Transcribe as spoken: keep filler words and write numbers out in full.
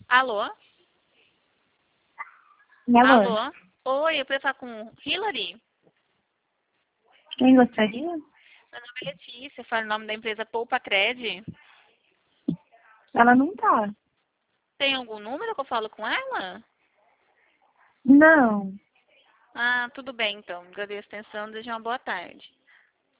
Alô? Alô? Alô? Oi, eu queria falar com Hillary. Quem gostaria? Meu nome é Letícia, falo o nome da empresa Poupa Cred. Ela não tá. Tem algum número que eu falo com ela? Não. Ah, tudo bem então. Agradeço a atenção, desejo uma boa tarde.